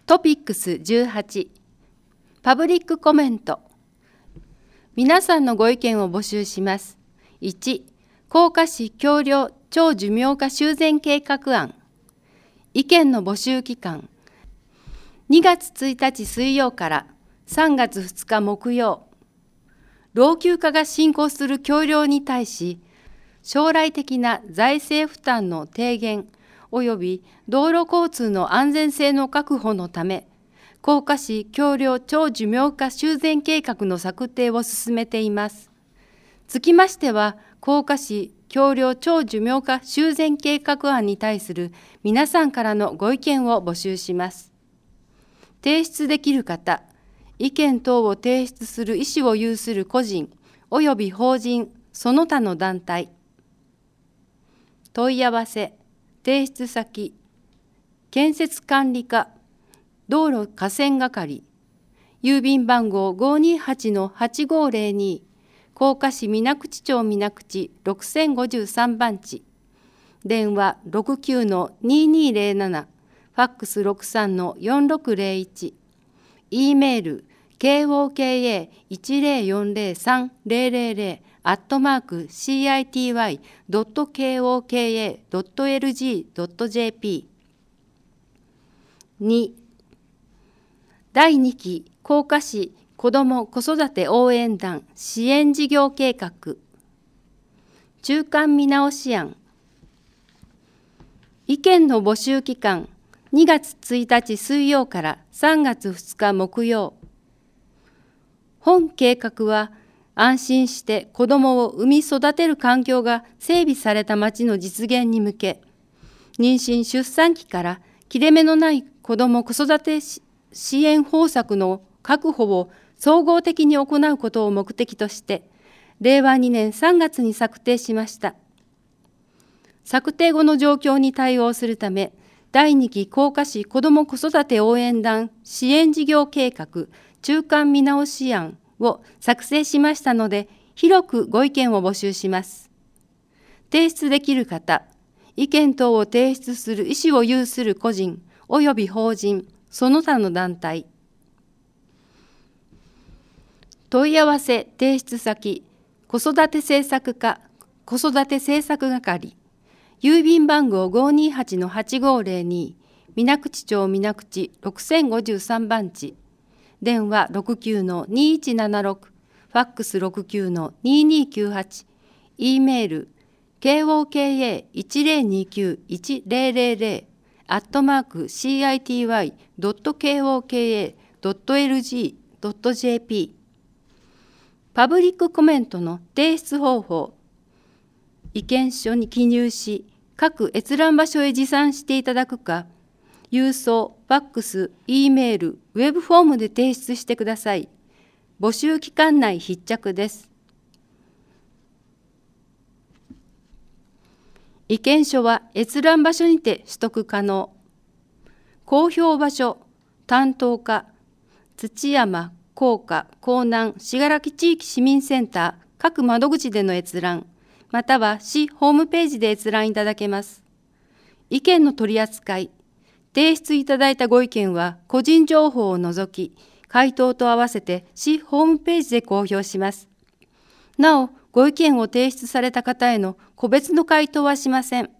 トピックス18パブリックコメント。皆さんのご意見を募集します。1、甲賀市橋梁長寿命化修繕計画案。意見の募集期間2月1日水曜から3月2日木曜。老朽化が進行する橋梁に対し、将来的な財政負担の低減及び道路交通の安全性の確保のため、甲賀市橋梁長寿命化修繕計画の策定を進めています。つきましては、甲賀市橋梁長寿命化修繕計画案に対する皆さんからのご意見を募集します。提出できる方、意見等を提出する意思を有する個人及び法人、その他の団体。問い合わせ、提出先、建設管理課、道路河川係、郵便番号 528-8502、甲賀市水口町水口6053番地、電話 69-2207、ファックス 63-4601、E メール koka103-city.koka.lg.jp。 2、第2期甲賀市子ども子育て応援団支援事業計画中間見直し案。意見の募集期間2月1日水曜から3月2日木曜。本計画は安心して子どもを産み育てる環境が整備された町の実現に向け、妊娠・出産期から切れ目のない子ども子育て支援方策の確保を総合的に行うことを目的として、令和2年3月に策定しました。策定後の状況に対応するため、第2期甲賀市子ども子育て応援団支援事業計画中間見直し案を作成しましたので、広くご意見を募集します。提出できる方、意見等を提出する意思を有する個人及び法人、その他の団体。問い合わせ提出先、子育て政策課、子育て政策係、郵便番号 528-8502、水口町水口6053番地、電話 69-2176、ファックス 69-2298、E メール koka102-city.koka.lg.jp。 パブリックコメントの提出方法。意見書に記入し、各閲覧場所へ持参していただくか、郵送、ファックス、E メール、ウェブフォームで提出してください。募集期間内必着です。意見書は閲覧場所にて取得可能。公表場所、担当課、土山、甲賀、江南、信楽地域市民センター各窓口での閲覧、または市ホームページで閲覧いただけます。意見の取り扱い、提出いただいたご意見は個人情報を除き、回答と合わせて市ホームページで公表します。なお、ご意見を提出された方への個別の回答はしません。